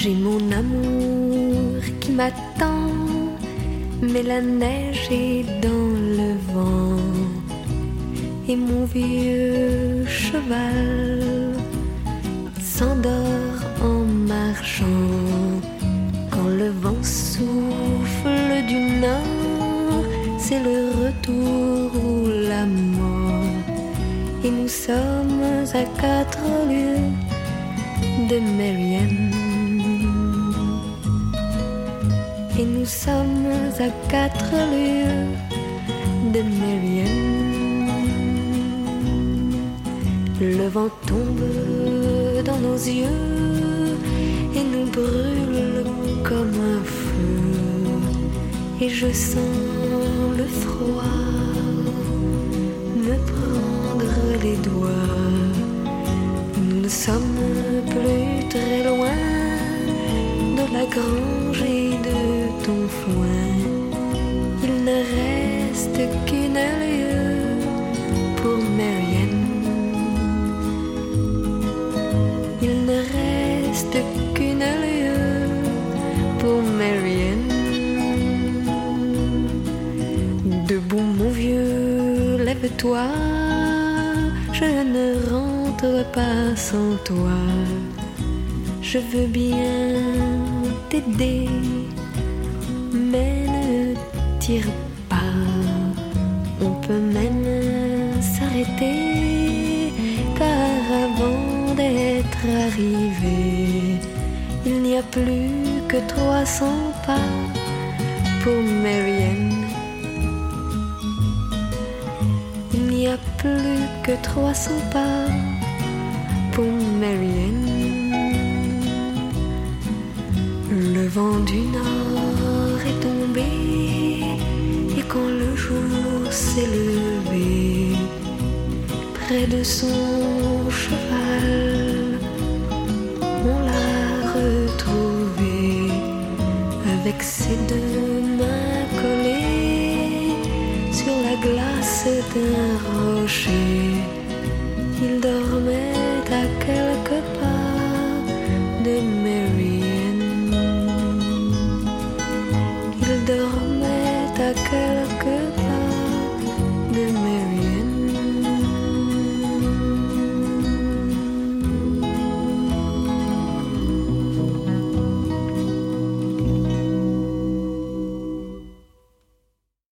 J'ai mon amour qui m'attend, mais la neige est dans le vent. Et mon vieux cheval s'endort en marchant. Quand le vent souffle du nord, c'est le retour ou la mort. Et nous sommes à 4 lieues de Marianne. Et nous sommes à 4 lieues de Marianne. Le vent tombe dans nos yeux et nous brûle comme un feu. Et je sens le froid me prendre les doigts. Nous ne sommes plus très loin de la grange et de ton foin. Il ne reste qu'une lieue pour Marianne. Il ne reste qu'une lieue pour Marianne. Debout mon vieux, lève-toi, je ne rentre pas sans toi. Je veux bien t'aider, mais ne tire pas. On peut même s'arrêter, car avant d'être arrivé, il n'y a plus que 300 pas pour Marianne. Il n'y a plus que 300 pas pour Marianne. Le vent du nord est tombé, et quand le jour s'est levé, près de son cheval, on l'a retrouvé avec ses 2 mains collées sur la glace d'un rocher. Il dormait à quelques pas de Marianne. Il dormait à quelques pas de Marianne.